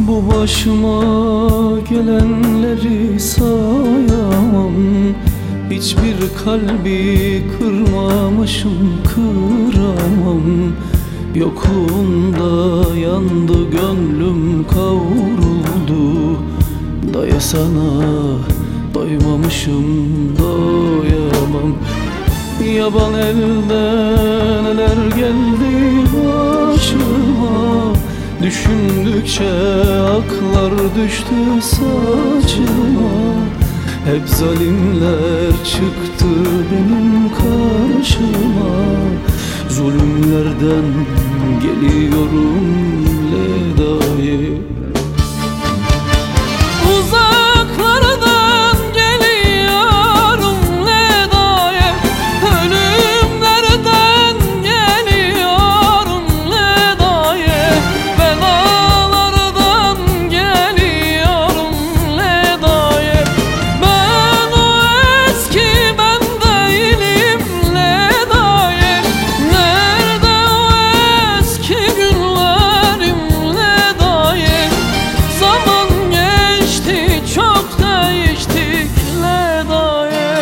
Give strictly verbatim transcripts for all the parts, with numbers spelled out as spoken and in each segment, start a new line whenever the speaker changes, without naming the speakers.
Bu başıma gelenleri sayamam. Hiçbir kalbi kırmamışım, kıramam. Yokluğunda yandı gönlüm, kavruldu. Daya sana doymamışım, doyamam. Yaban elden neler geldi başıma. Düşündükçe aklar düştü saçıma. Hep zalimler çıktı benim karşıma. Zulümlerden geliyorum ledayı.
Uzaklardan geliyorum ledayı. Ölümlerden geliyorum ledayı. Belalardan geliyorum ledayı. Ben o eski ben değilim ledayı. Nerede o eski günlerim ledayı. Zaman geçti, çok değiştik ledayı.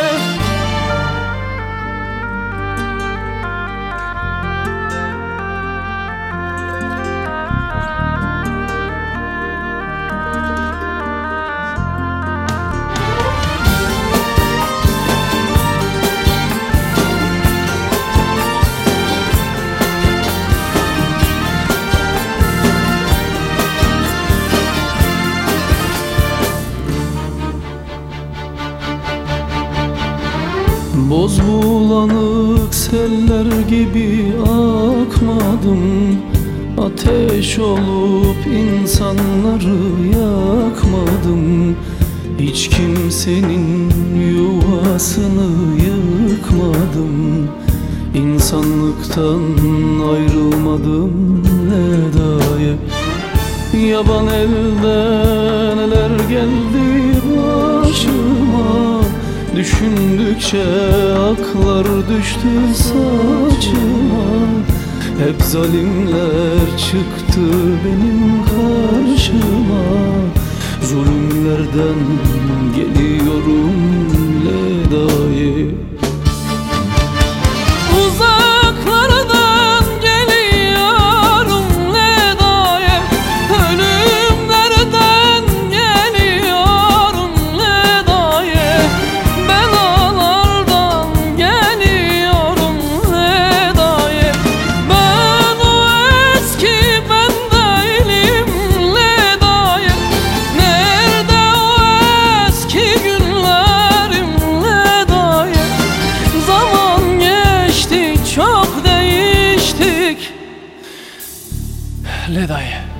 Boz bulanık seller gibi akmadım. Ateş olup insanları yakmadım. Hiç kimsenin yuvasını yıkmadım. İnsanlıktan ayrılmadım ledayı. Yaban elden neler geldi başıma. Düşündükçe aklar düştü saçıma. Hep zalimler çıktı benim karşıma. Zulümlerden geliyorum ledayı.
Uzaklardan geliyorum ledayı. Ölümlerden geliyorum ledayı. Belalardan geliyorum ledayı. Ben o eski ben değilim ledayı. Nerede o eski günlerim ledayı. Zaman geçti, çok değiştik ledayı.